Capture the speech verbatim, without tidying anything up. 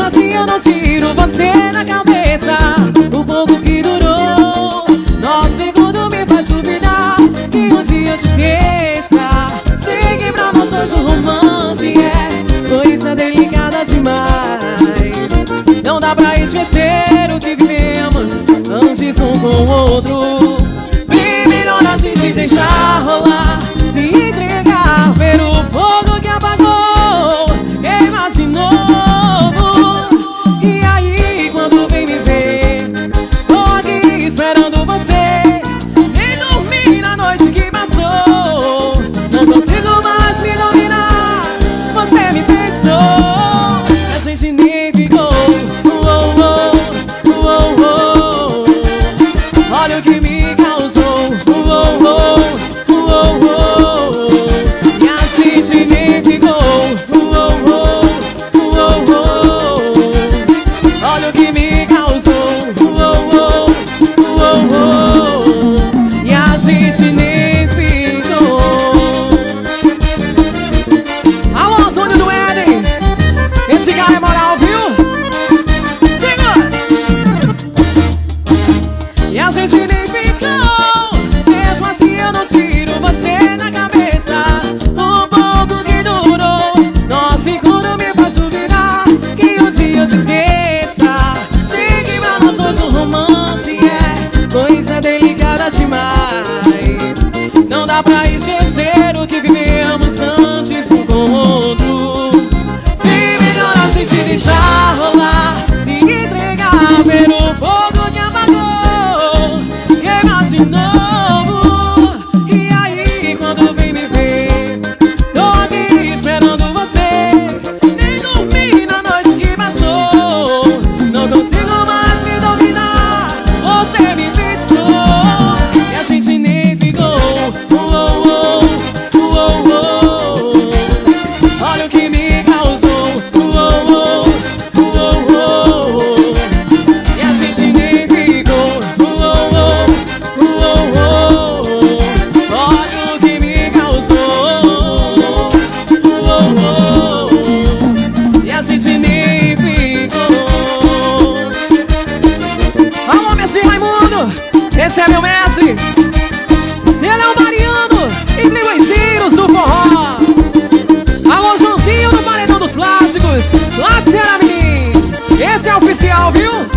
assim eu não tiro você da cabeça. O pouco que durou, nosso segundo me faz duvidar que um dia eu te esqueça. Sei que pra nós dois o romance é coisa delicada demais. Não dá pra esquecer o que vivemos antes um com o outro. Bem melhor a gente deixar rolar, se entregar, ver o fogo que apagou, queimar de novo. E aí quando vem me ver, tô aqui esperando você. Nem dormi na noite que passou, não consigo mais me dominar. Você me pensou, a gente nem ficou. Oh, oh, oh, oh, oh. Olha o que me causou. Oh, oh, oh, oh, oh. E a gente nem ficou. Oh, oh, oh, oh. Olha o que me causou. Oh, oh, oh, oh. E a gente nem ficou. Alô, Antônio do Éden, esse cara é moral, viu? Segura! E a gente nem ficou. Mesmo assim eu não tiro você da cabeça. O pouco que durou, nosso encontro me faz duvidar que um dia eu te esqueça. Sei que pra nós dois o romance é coisa delicada demais. Não dá pra esquecer o que vivemos antes um com o outro. Bem melhor a gente deixar rolar, se entregar, ver o fogo que apagou, queimar de novo. E aí quando vem me ver, tô aqui esperando você. Nem dormi na noite que passou, não consigo mais me dominar. Você me pensou, e a gente nem ficou. Oh, oh, oh, oh, oh. Olha o que me causou. Oh, oh, oh, oh, oh. E a gente nem ficou. Oh, oh, oh, oh, oh. Olha o que me causou. Oh, oh, oh. E a gente nem ficou. Alô, mestre Raimundo, esse é meu mestre. Celão Mariano e Linguiceiros do forró. Alô, Joãozinho do Paredão dos Plásticos, lá de Ceará, menino. Esse é oficial, viu?